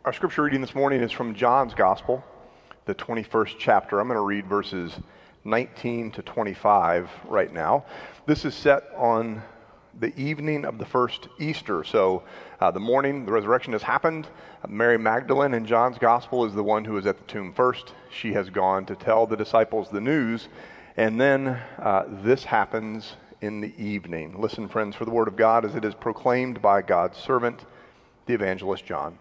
Our scripture reading this morning is from John's Gospel, the 21st chapter. I'm going to read verses 19 to 25 right now. This is set on the evening of the first Easter. So the morning the resurrection has happened. Mary Magdalene in John's Gospel is the one who is at the tomb first. She has gone to tell the disciples the news. And then this happens in the evening. Listen, friends, for the word of God as it is proclaimed by God's servant, the evangelist John.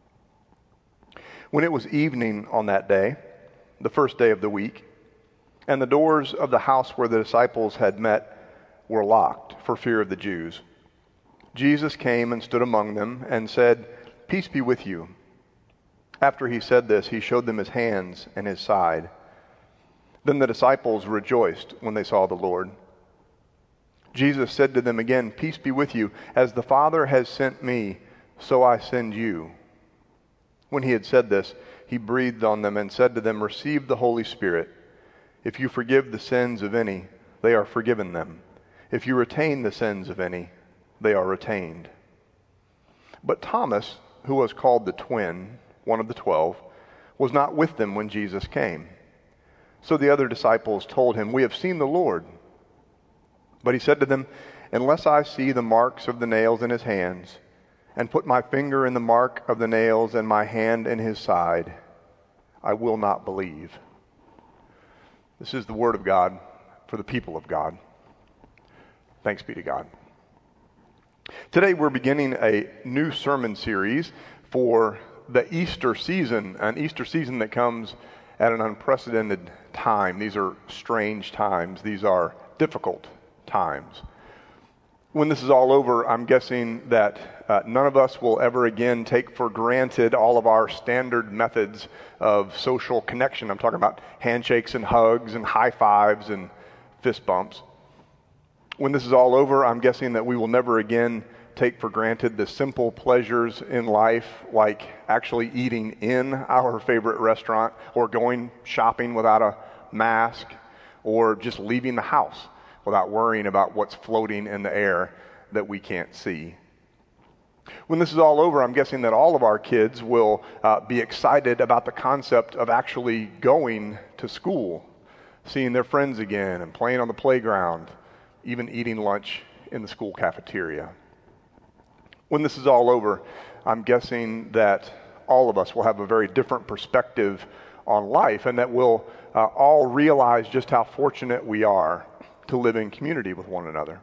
When it was evening on that day, the first day of the week, and the doors of the house where the disciples had met were locked for fear of the Jews, Jesus came and stood among them and said, "Peace be with you." After he said this, he showed them his hands and his side. Then the disciples rejoiced when they saw the Lord. Jesus said to them again, "Peace be with you. As the Father has sent me, so I send you." When he had said this, he breathed on them and said to them, "Receive the Holy Spirit. If you forgive the sins of any, they are forgiven them. If you retain the sins of any, they are retained." But Thomas, who was called the twin, one of the 12, was not with them when Jesus came. So the other disciples told him, "We have seen the Lord." But he said to them, "Unless I see the marks of the nails in his hands, and put my finger in the mark of the nails and my hand in his side, I will not believe." This is the word of God for the people of God. Thanks be to God. Today we're beginning a new sermon series for the Easter season, an Easter season that comes at an unprecedented time. These are strange times. These are difficult times. When this is all over, I'm guessing that none of us will ever again take for granted all of our standard methods of social connection. I'm talking about handshakes and hugs and high fives and fist bumps. When this is all over, I'm guessing that we will never again take for granted the simple pleasures in life, like actually eating in our favorite restaurant, or going shopping without a mask, or just leaving the house without worrying about what's floating in the air that we can't see. When this is all over, I'm guessing that all of our kids will be excited about the concept of actually going to school, seeing their friends again and playing on the playground, even eating lunch in the school cafeteria. When this is all over, I'm guessing that all of us will have a very different perspective on life, and that we'll all realize just how fortunate we are to live in community with one another.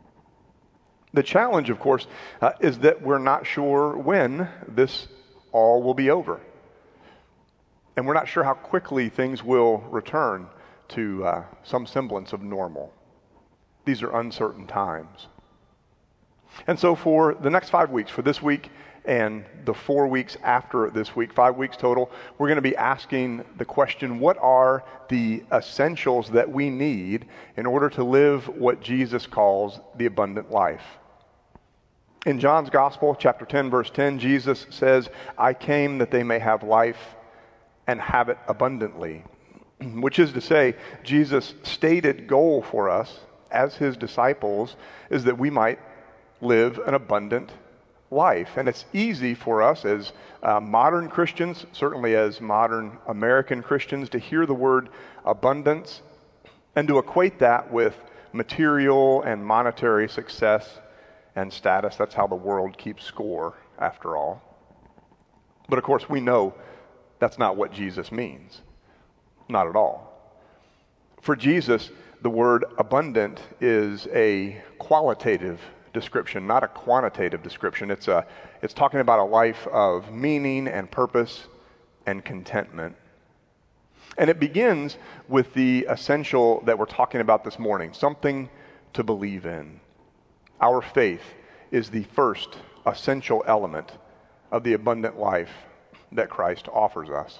The challenge, of course, is that we're not sure when this all will be over. And we're not sure how quickly things will return to some semblance of normal. These are uncertain times. And so for the next 5 weeks, for this week and the 4 weeks after this week, 5 weeks total, we're going to be asking the question, what are the essentials that we need in order to live what Jesus calls the abundant life? In John's Gospel, chapter 10, verse 10, Jesus says, "I came that they may have life and have it abundantly," which is to say, Jesus' stated goal for us as his disciples is that we might live an abundant life. And it's easy for us as modern Christians, certainly as modern American Christians, to hear the word abundance and to equate that with material and monetary success and status. That's how the world keeps score, after all. But of course, we know that's not what Jesus means. Not at all. For Jesus, the word abundant is a qualitative description, not a quantitative description. It's talking about a life of meaning and purpose and contentment. And it begins with the essential that we're talking about this morning, something to believe in. Our faith is the first essential element of the abundant life that Christ offers us.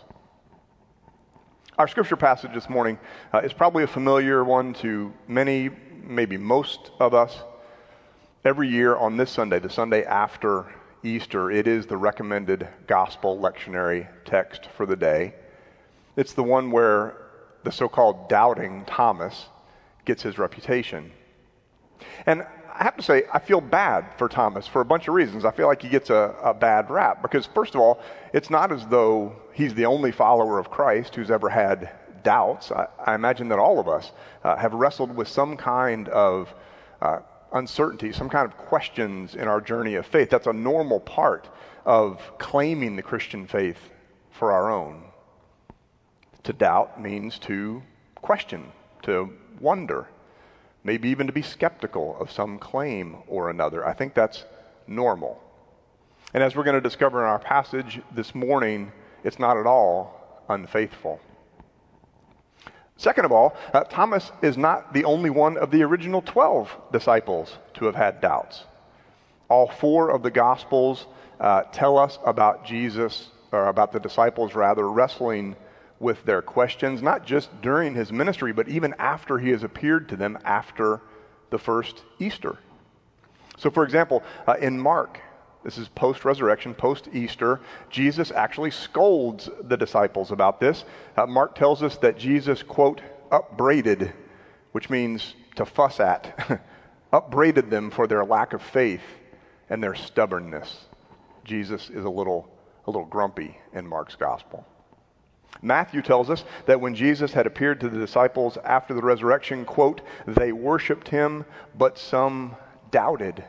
Our scripture passage this morning is probably a familiar one to many, maybe most of us. Every year on this Sunday, the Sunday after Easter, it is the recommended gospel lectionary text for the day. It's the one where the so-called doubting Thomas gets his reputation. And I have to say, I feel bad for Thomas for a bunch of reasons. I feel like he gets a bad rap because, first of all, it's not as though he's the only follower of Christ who's ever had doubts. I imagine that all of us have wrestled with some kind of uncertainty, some kind of questions in our journey of faith. That's a normal part of claiming the Christian faith for our own. To doubt means to question, to wonder, maybe even to be skeptical of some claim or another. I think that's normal. And as we're going to discover in our passage this morning, it's not at all unfaithful. Second of all, Thomas is not the only one of the original 12 disciples to have had doubts. All four of the Gospels tell us about Jesus, or about the disciples rather, wrestling with their questions, not just during his ministry, but even after he has appeared to them after the first Easter. So, for example, in Mark, this is post-resurrection, post-Easter, Jesus actually scolds the disciples about this. Mark tells us that Jesus, quote, upbraided, which means to fuss at, upbraided them for their lack of faith and their stubbornness. Jesus is a little grumpy in Mark's gospel. Matthew tells us that when Jesus had appeared to the disciples after the resurrection, quote, they worshiped him, but some doubted.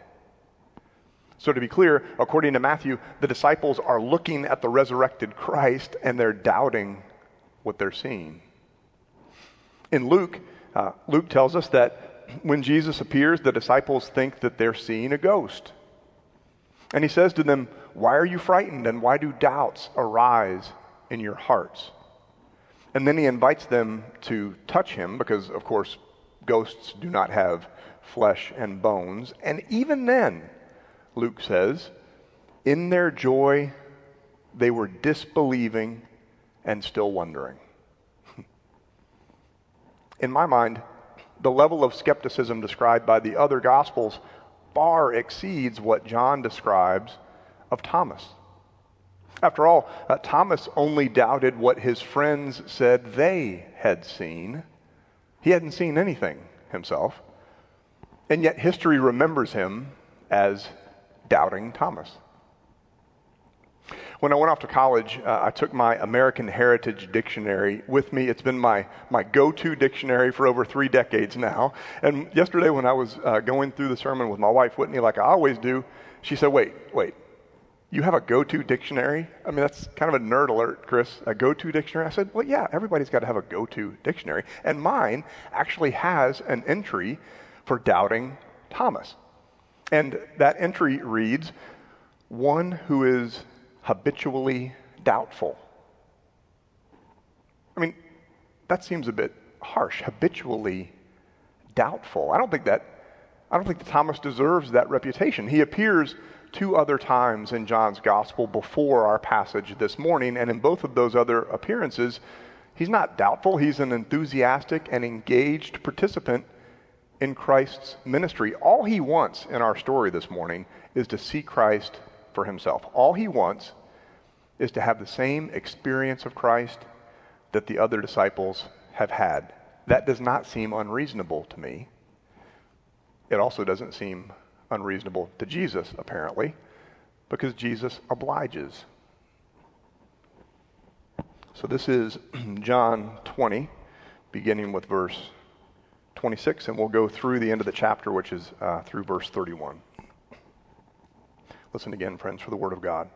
So to be clear, according to Matthew, the disciples are looking at the resurrected Christ and they're doubting what they're seeing. In Luke, Luke tells us that when Jesus appears, the disciples think that they're seeing a ghost. And he says to them, why are you frightened and why do doubts arise in your hearts? And then he invites them to touch him because, of course, ghosts do not have flesh and bones. And even then, Luke says, in their joy, they were disbelieving and still wondering. In my mind, the level of skepticism described by the other Gospels far exceeds what John describes of Thomas. After all, Thomas only doubted what his friends said they had seen. He hadn't seen anything himself. And yet history remembers him as doubting Thomas. When I went off to college, I took my American Heritage Dictionary with me. It's been my go-to dictionary for over 3 decades now. And yesterday when I was going through the sermon with my wife, Whitney, like I always do, she said, wait, you have a go-to dictionary? I mean, that's kind of a nerd alert, Chris, a go-to dictionary. I said, well, yeah, everybody's got to have a go-to dictionary. And mine actually has an entry for doubting Thomas. And that entry reads, one who is habitually doubtful. I mean, that seems a bit harsh, habitually doubtful. I don't think that Thomas deserves that reputation. He appears 2 other times in John's gospel before our passage this morning, and in both of those other appearances, he's not doubtful. He's an enthusiastic and engaged participant in Christ's ministry. All he wants in our story this morning is to see Christ for himself. All he wants is to have the same experience of Christ that the other disciples have had. That does not seem unreasonable to me. It also doesn't seem unreasonable to Jesus, apparently, because Jesus obliges. So this is John 20, beginning with verse 26, and we'll go through the end of the chapter, which is through verse 31. Listen again, friends, for the word of God.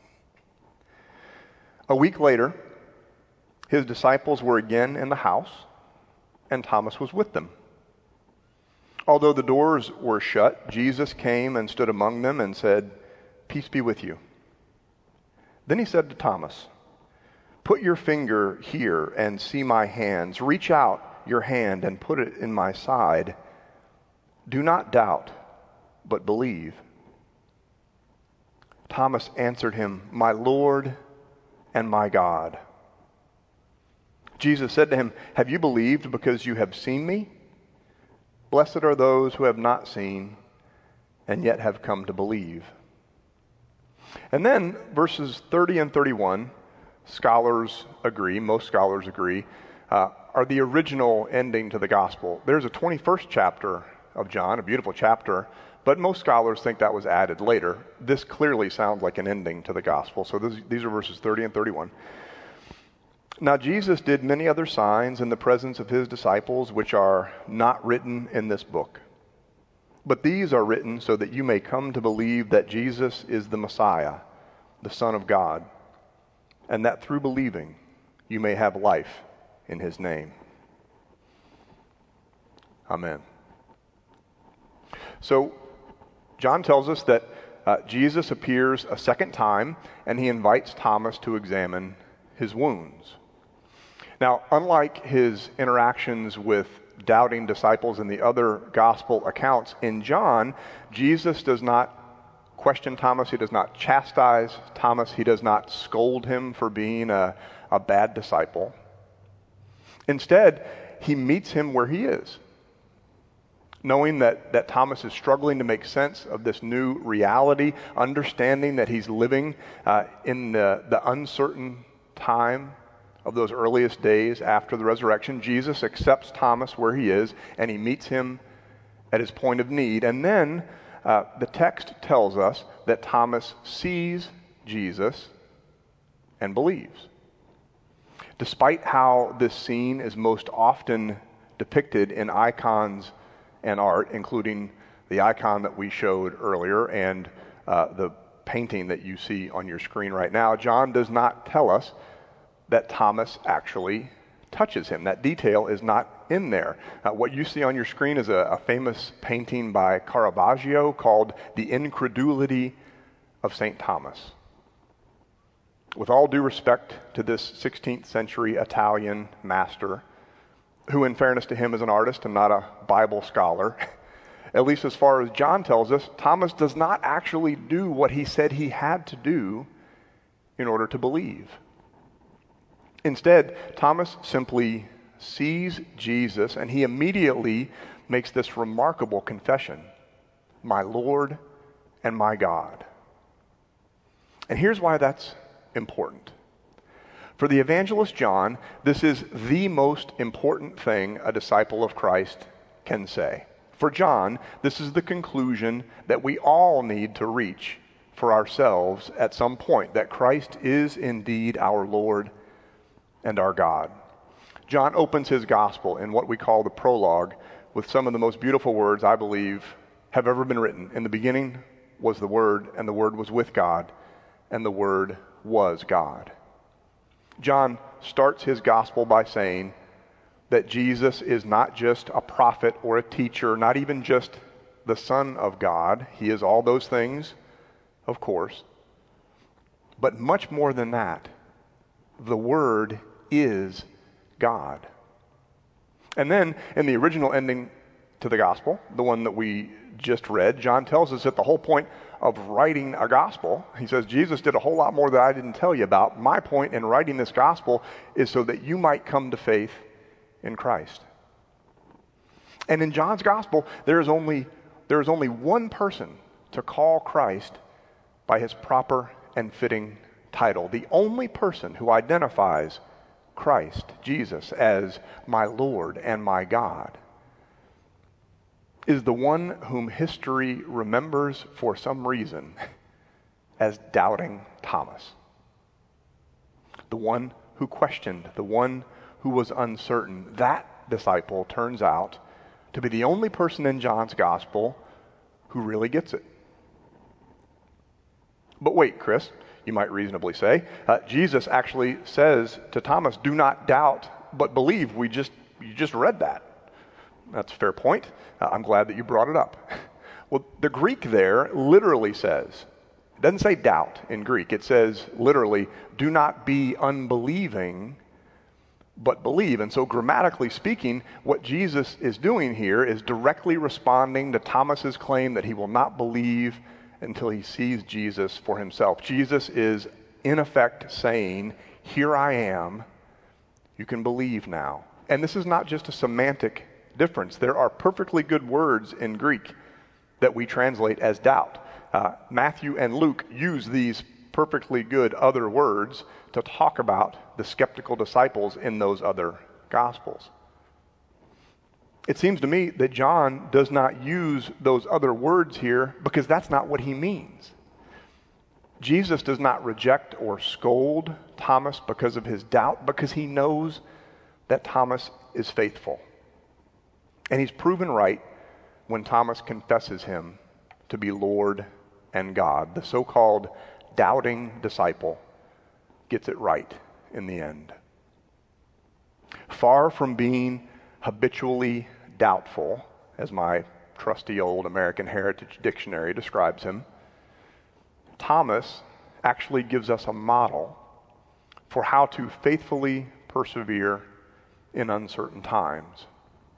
A week later, his disciples were again in the house, and Thomas was with them. Although the doors were shut, Jesus came and stood among them and said, "Peace be with you." Then he said to Thomas, "Put your finger here and see my hands. Reach out your hand and put it in my side. Do not doubt, but believe." Thomas answered him, "My Lord and my God." Jesus said to him, "Have you believed because you have seen me? Blessed are those who have not seen and yet have come to believe." And then verses 30 and 31, scholars agree, most scholars agree, are the original ending to the gospel. There's a 21st chapter of John, a beautiful chapter, but most scholars think that was added later. This clearly sounds like an ending to the gospel. So these are verses 30 and 31. Now Jesus did many other signs in the presence of his disciples, which are not written in this book. But these are written so that you may come to believe that Jesus is the Messiah, the Son of God, and that through believing you may have life in his name. Amen. So John tells us that Jesus appears a second time, and he invites Thomas to examine his wounds. Now, unlike his interactions with doubting disciples in the other gospel accounts, in John, Jesus does not question Thomas. He does not chastise Thomas. He does not scold him for being a bad disciple. Instead, he meets him where he is, knowing that Thomas is struggling to make sense of this new reality, understanding that he's living in the uncertain time of those earliest days after the resurrection. Jesus accepts Thomas where he is, and he meets him at his point of need. And then the text tells us that Thomas sees Jesus and believes. Despite how this scene is most often depicted in icons and art, including the icon that we showed earlier and the painting that you see on your screen right now, John does not tell us that Thomas actually touches him. That detail is not in there. What you see on your screen is a famous painting by Caravaggio called The Incredulity of St. Thomas. With all due respect to this 16th century Italian master, who in fairness to him is an artist and not a Bible scholar, at least as far as John tells us, Thomas does not actually do what he said he had to do in order to believe. Instead, Thomas simply sees Jesus, and he immediately makes this remarkable confession: "My Lord and my God." And here's why that's important. For the evangelist John, this is the most important thing a disciple of Christ can say. For John, this is the conclusion that we all need to reach for ourselves at some point, that Christ is indeed our Lord and our God. John opens his gospel in what we call the prologue with some of the most beautiful words, I believe, have ever been written. In the beginning was the Word, and the Word was with God, and the Word was God. John starts his gospel by saying that Jesus is not just a prophet or a teacher, not even just the Son of God. He is all those things, of course. But much more than that, the Word is God. And then in the original ending to the gospel, the one that we just read, John tells us that the whole point of writing a gospel, he says, Jesus did a whole lot more that I didn't tell you about. My point in writing this gospel is so that you might come to faith in Christ. And in John's gospel, there is only one person to call Christ by his proper and fitting title. The only person who identifies Christ, Jesus, as my Lord and my God is the one whom history remembers for some reason as doubting Thomas. The one who questioned, the one who was uncertain. That disciple turns out to be the only person in John's gospel who really gets it. But wait, Chris, you might reasonably say, Jesus actually says to Thomas, "Do not doubt, but believe." You just read that. That's a fair point. I'm glad that you brought it up. Well, the Greek there literally says, it doesn't say doubt in Greek. It says literally, do not be unbelieving, but believe. And so grammatically speaking, what Jesus is doing here is directly responding to Thomas's claim that he will not believe until he sees Jesus for himself. Jesus is in effect saying, here I am, you can believe now. And this is not just a semantic difference. There are perfectly good words in Greek that we translate as doubt. Matthew and Luke use these perfectly good other words to talk about the skeptical disciples in those other gospels. It seems to me that John does not use those other words here because that's not what he means. Jesus does not reject or scold Thomas because of his doubt, because he knows that Thomas is faithful. And he's proven right when Thomas confesses him to be Lord and God. The so-called doubting disciple gets it right in the end. Far from being habitually doubtful, as my trusty old American Heritage Dictionary describes him, Thomas actually gives us a model for how to faithfully persevere in uncertain times.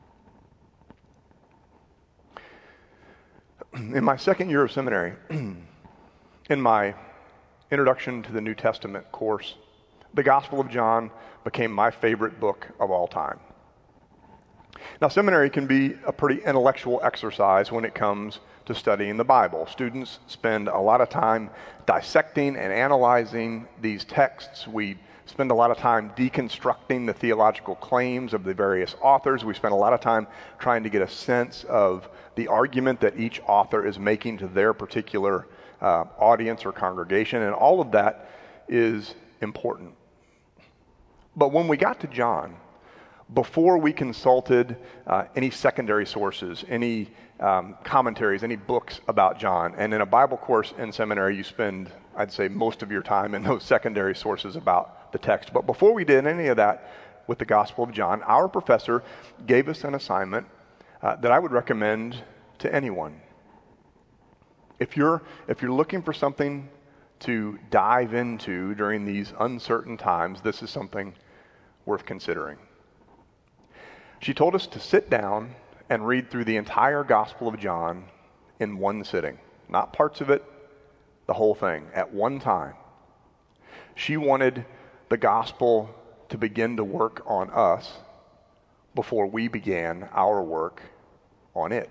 In my second year of seminary, in my Introduction to the New Testament course, the Gospel of John became my favorite book of all time. Now, seminary can be a pretty intellectual exercise when it comes to studying the Bible. Students spend a lot of time dissecting and analyzing these texts. We spend a lot of time deconstructing the theological claims of the various authors. We spend a lot of time trying to get a sense of the argument that each author is making to their particular audience or congregation, and all of that is important. But when we got to John, before we consulted any secondary sources, any commentaries, any books about John, and in a Bible course in seminary, you spend, I'd say, most of your time in those secondary sources about the text. But before we did any of that with the Gospel of John, our professor gave us an assignment that I would recommend to anyone. If you're looking for something to dive into during these uncertain times, this is something worth considering. She told us to sit down and read through the entire Gospel of John in one sitting. Not parts of it, the whole thing, at one time. She wanted the Gospel to begin to work on us before we began our work on it.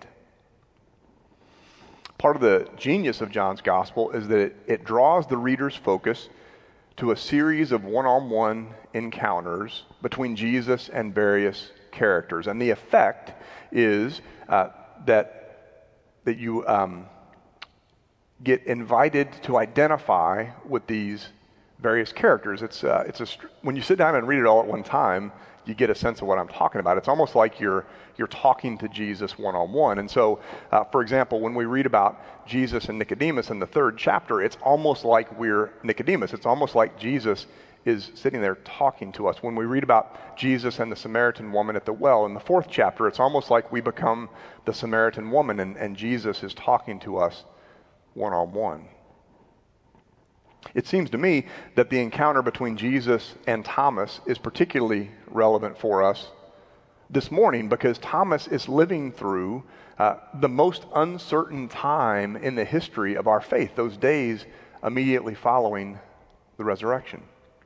Part of the genius of John's Gospel is that it draws the reader's focus to a series of one-on-one encounters between Jesus and various characters. And the effect is that you get invited to identify with these various characters. When you sit down and read it all at one time, you get a sense of what I'm talking about. It's almost like you're talking to Jesus one-on-one. And so, for example, when we read about Jesus and Nicodemus in the 3rd chapter, it's almost like we're Nicodemus. It's almost like Jesus is sitting there talking to us. When we read about Jesus and the Samaritan woman at the well in the 4th chapter, it's almost like we become the Samaritan woman and Jesus is talking to us one-on-one. It seems to me that the encounter between Jesus and Thomas is particularly relevant for us this morning because Thomas is living through the most uncertain time in the history of our faith, those days immediately following the resurrection.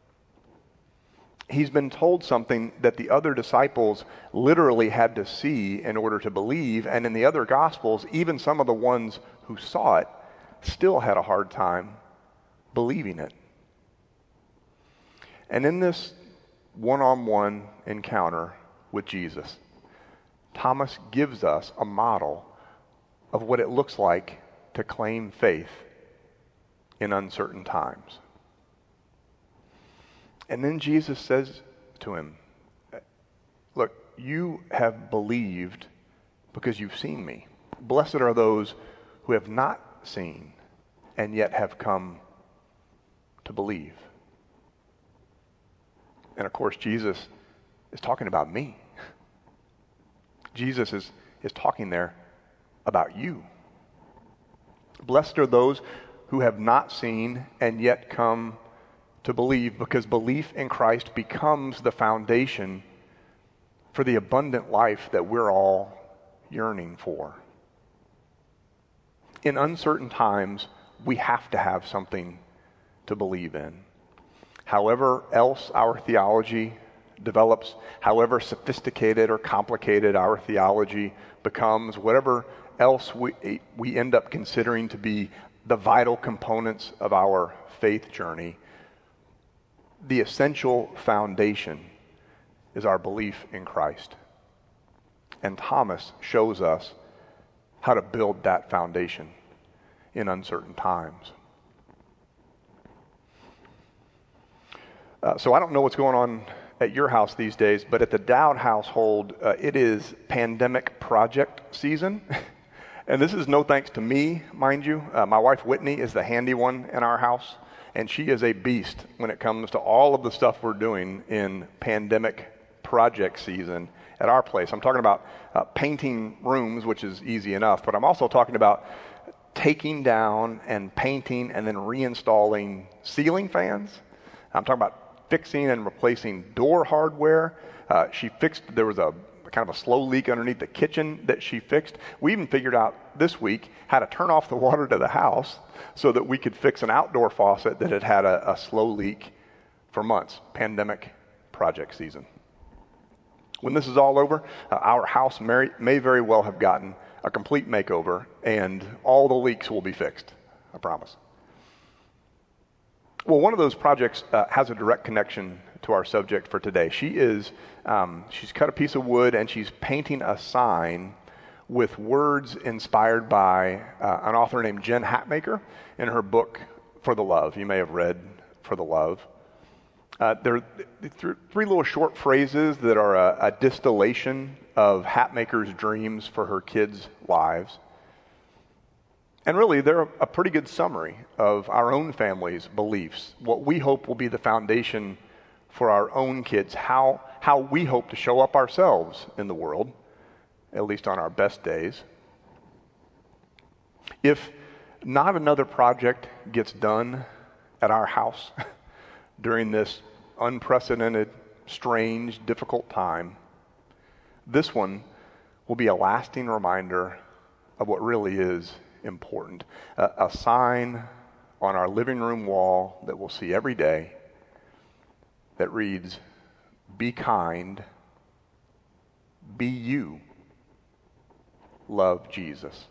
He's been told something that the other disciples literally had to see in order to believe, and in the other Gospels, even some of the ones who saw it still had a hard time believing it. And in this one-on-one encounter with Jesus, Thomas gives us a model of what it looks like to claim faith in uncertain times. And then Jesus says to him, look, you have believed because you've seen me. Blessed are those who have not seen and yet have come to believe. And of course, Jesus is talking about me. Jesus is talking there about you. Blessed are those who have not seen and yet come to believe, because belief in Christ becomes the foundation for the abundant life that we're all yearning for. In uncertain times, we have to have something to believe in. However else our theology develops, however sophisticated or complicated our theology becomes, whatever else we end up considering to be the vital components of our faith journey, the essential foundation is our belief in Christ. And Thomas shows us how to build that foundation in uncertain times. So I don't know what's going on at your house these days, but at the Dowd household, it is pandemic project season. And this is no thanks to me, mind you. My wife Whitney is the handy one in our house, and she is a beast when it comes to all of the stuff we're doing in pandemic project season at our place. I'm talking about painting rooms, which is easy enough, but I'm also talking about taking down and painting and then reinstalling ceiling fans. I'm talking about fixing and replacing door hardware. There was a kind of a slow leak underneath the kitchen that she fixed. We even figured out this week how to turn off the water to the house so that we could fix an outdoor faucet that had had a slow leak for months. Pandemic project season. When this is all over, our house may very well have gotten a complete makeover and all the leaks will be fixed. I promise. Well, one of those projects has a direct connection to our subject for today. She's cut a piece of wood and she's painting a sign with words inspired by an author named Jen Hatmaker in her book, For the Love. You may have read For the Love. There are three little short phrases that are a distillation of Hatmaker's dreams for her kids' lives. And really, they're a pretty good summary of our own family's beliefs, what we hope will be the foundation for our own kids, how we hope to show up ourselves in the world, at least on our best days. If not another project gets done at our house during this unprecedented, strange, difficult time, this one will be a lasting reminder of what really is important. A sign on our living room wall that we'll see every day that reads, "Be kind, be you, love Jesus."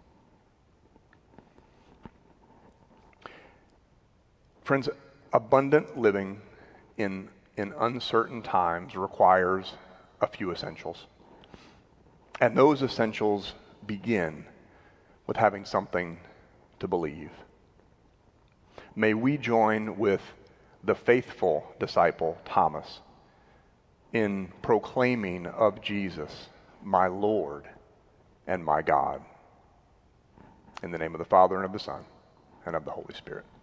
Friends, abundant living in uncertain times requires a few essentials. And those essentials begin with having something to believe. May we join with the faithful disciple Thomas in proclaiming of Jesus, my Lord and my God. In the name of the Father and of the Son and of the Holy Spirit.